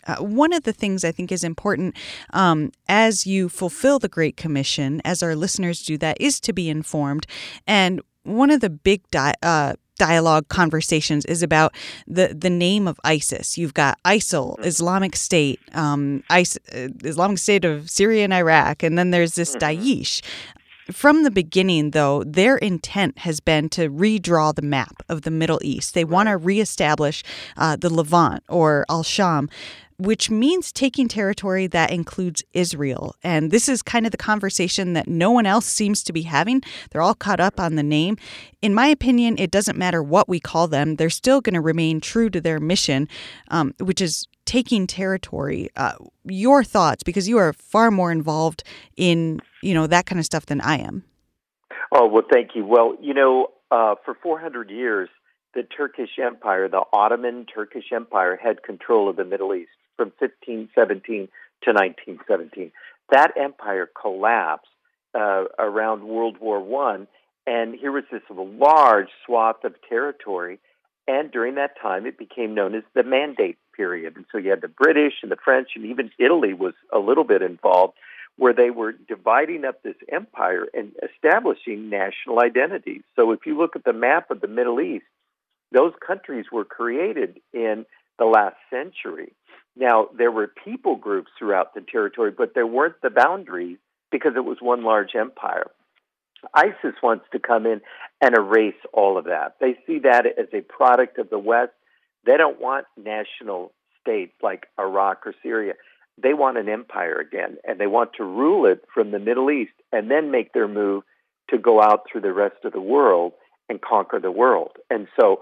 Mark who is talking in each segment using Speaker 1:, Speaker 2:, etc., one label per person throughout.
Speaker 1: One of the things I think is important as you fulfill the Great Commission, as our listeners do that, is to be informed. And one of the big dialogue conversations is about the name of ISIS. You've got ISIL, Islamic State, Islamic State of Syria and Iraq, and then there's this Daesh. From the beginning, though, their intent has been to redraw the map of the Middle East. They want to reestablish the Levant or Al-Sham, which means taking territory that includes Israel. And this is kind of the conversation that no one else seems to be having. They're all caught up on the name. In my opinion, it doesn't matter what we call them. They're still going to remain true to their mission, which is taking territory. Your thoughts, because you are far more involved in, that kind of stuff than I am.
Speaker 2: Oh, well, thank you. Well, for 400 years, the Turkish Empire, the Ottoman Turkish Empire, had control of the Middle East from 1517 to 1917. That empire collapsed around World War I, and here was this large swath of territory, and during that time it became known as the Mandate period. And so you had the British and the French, and even Italy was a little bit involved, where they were dividing up this empire and establishing national identities. So if you look at the map of the Middle East, those countries were created in the last century. Now, there were people groups throughout the territory, but there weren't the boundaries because it was one large empire. ISIS wants to come in and erase all of that. They see that as a product of the West. They don't want national states like Iraq or Syria. They want an empire again, and they want to rule it from the Middle East and then make their move to go out through the rest of the world and conquer the world. And so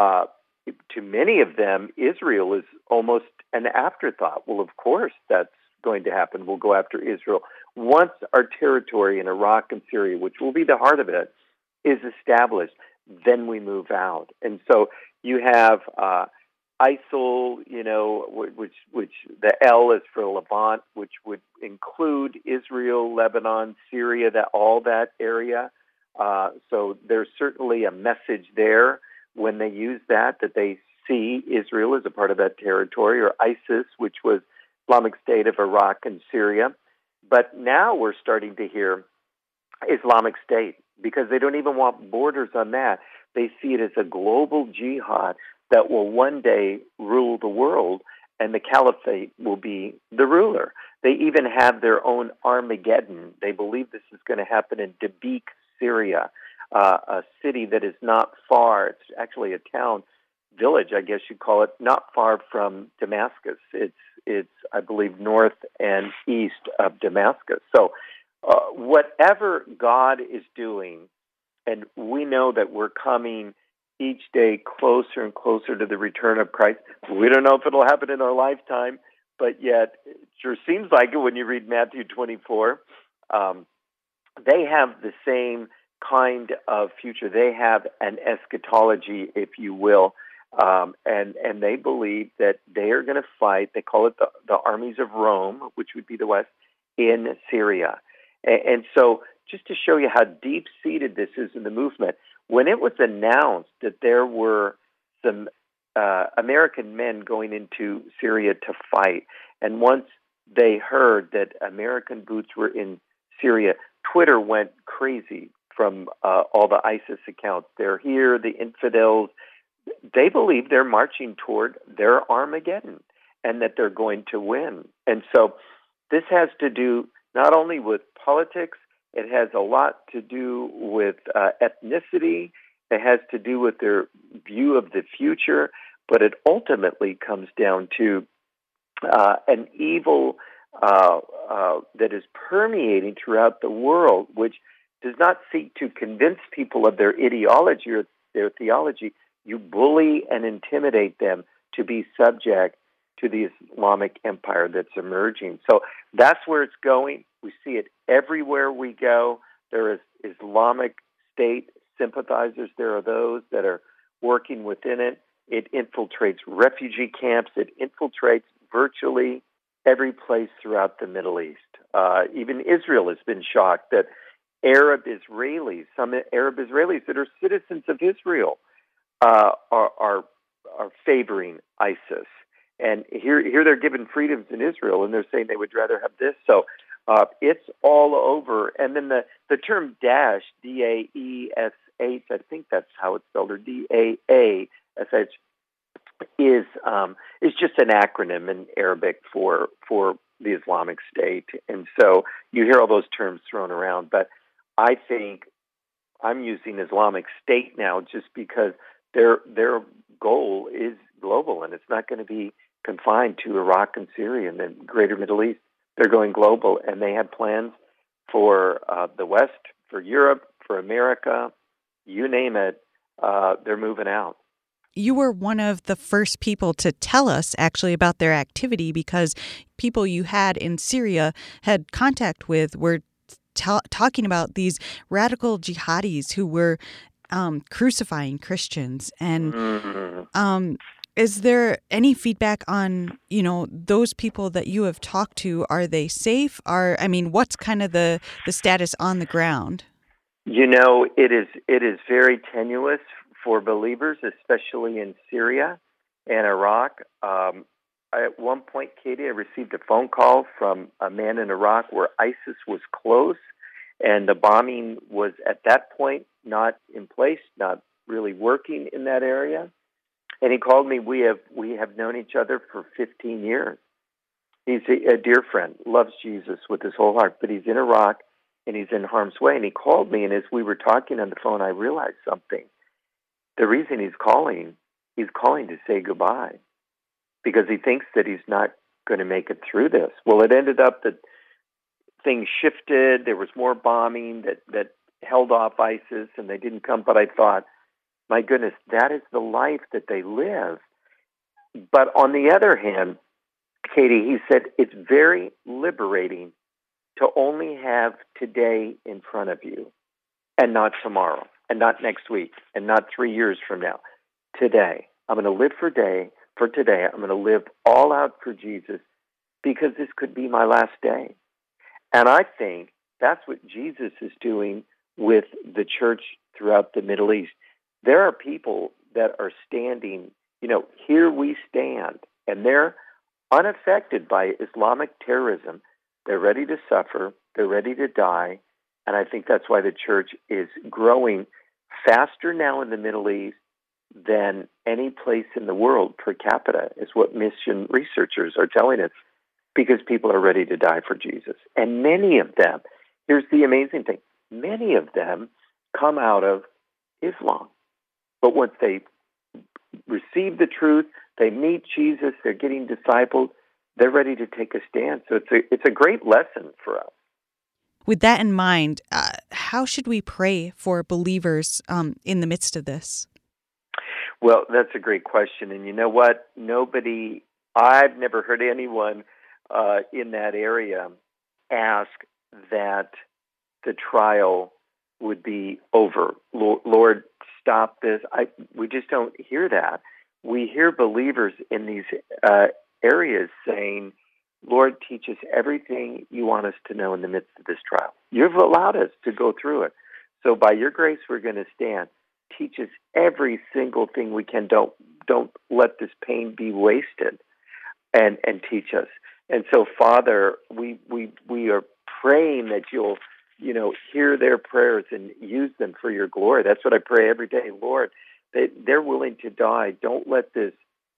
Speaker 2: to many of them, Israel is almost an afterthought. Well, of course, that's going to happen. We'll go after Israel. Once our territory in Iraq and Syria, which will be the heart of it, is established, then we move out. And so you have ISIL, which the L is for Levant, which would include Israel, Lebanon, Syria, all that area. So there's certainly a message there when they use that they see Israel as a part of that territory, or ISIS, which was Islamic State of Iraq and Syria. But now we're starting to hear Islamic State because they don't even want borders on that. They see it as a global jihad that will one day rule the world, and the caliphate will be the ruler. They even have their own Armageddon. They believe this is going to happen in Dabiq, Syria, a city that is not far. It's actually a town, village, I guess you'd call it, not far from Damascus. It's I believe, north and east of Damascus. So whatever God is doing, and we know that we're coming each day closer and closer to the return of Christ. We don't know if it'll happen in our lifetime, but yet it sure seems like it when you read Matthew 24. They have the same kind of future. They have an eschatology, if you will, and they believe that they are going to fight. They call it the armies of Rome, which would be the West, in Syria. And so just to show you how deep-seated this is in the movement, when it was announced that there were some American men going into Syria to fight, and once they heard that American boots were in Syria, Twitter went crazy from all the ISIS accounts. They're here, the infidels. They believe they're marching toward their Armageddon and that they're going to win. And so this has to do not only with politics, it has a lot to do with ethnicity, it has to do with their view of the future, but it ultimately comes down to an evil that is permeating throughout the world, which does not seek to convince people of their ideology or their theology. You bully and intimidate them to be subject to the Islamic empire that's emerging. So that's where it's going. We see it everywhere we go. There is Islamic State sympathizers. There are those that are working within it. It infiltrates refugee camps. It infiltrates virtually every place throughout the Middle East. Even Israel has been shocked that some Arab Israelis that are citizens of Israel are favoring ISIS. And here they're given freedoms in Israel, and they're saying they would rather have this. So it's all over. And then the term Daesh, D-A-E-S-H, I think that's how it's spelled, or D-A-A-S-H, is just an acronym in Arabic for the Islamic State. And so you hear all those terms thrown around, but I think I'm using Islamic State now just because their goal is global, and it's not going to be confined to Iraq and Syria and the greater Middle East. They're going global, and they have plans for the West, for Europe, for America, you name it. They're moving out.
Speaker 1: You were one of the first people to tell us actually about their activity, because people you had in Syria had contact with were talking about these radical jihadis who were crucifying Christians. And is there any feedback on, those people that you have talked to? Are they safe? What's kind of the status on the ground?
Speaker 2: It is very tenuous for believers, especially in Syria and Iraq. At one point, Katie, I received a phone call from a man in Iraq where ISIS was close, and the bombing was at that point not in place, not really working in that area. And he called me. We have known each other for 15 years. He's a dear friend, loves Jesus with his whole heart, but he's in Iraq and he's in harm's way. And he called me, and as we were talking on the phone, I realized something. The reason he's calling to say goodbye, because he thinks that he's not going to make it through this. Well, it ended up that things shifted. There was more bombing that held off ISIS, and they didn't come. But I thought, my goodness, that is the life that they live. But on the other hand, Katie, he said, it's very liberating to only have today in front of you and not tomorrow and not next week and not 3 years from now. Today. I'm going to live for today. I'm going to live all out for Jesus, because this could be my last day. And I think that's what Jesus is doing with the church throughout the Middle East. There are people that are standing, here we stand, and they're unaffected by Islamic terrorism. They're ready to suffer. They're ready to die. And I think that's why the church is growing faster now in the Middle East than any place in the world per capita, is what mission researchers are telling us, because people are ready to die for Jesus. And many of them, here's the amazing thing, many of them come out of Islam. But once they receive the truth, they meet Jesus, they're getting discipled, they're ready to take a stand. So it's a great lesson for us.
Speaker 1: With that in mind, how should we pray for believers in the midst of this?
Speaker 2: Well, that's a great question. And you know what? I've never heard anyone in that area ask that the trial would be over. Lord, stop this. We just don't hear that. We hear believers in these areas saying, Lord, teach us everything you want us to know in the midst of this trial. You've allowed us to go through it. So by your grace, we're going to stand. Teach us every single thing we can. Don't let this pain be wasted, and teach us. And so, Father, we are praying that you'll, hear their prayers and use them for your glory. That's what I pray every day, Lord. They're willing to die. Don't let this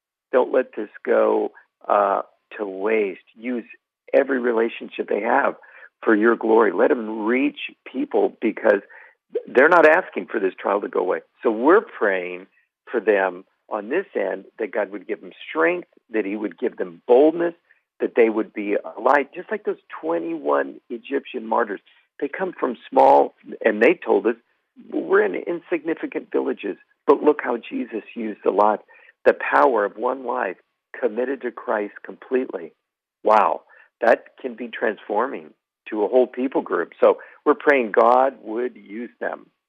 Speaker 2: go to waste. Use every relationship they have for your glory. Let them reach people, because they're not asking for this trial to go away. So we're praying for them on this end, that God would give them strength, that he would give them boldness, that they would be a light, just like those 21 Egyptian martyrs. They come from small, and they told us, we're in insignificant villages, but look how Jesus used the power of one life committed to Christ completely. Wow, that can be transforming to a whole people group. So we're praying God would use them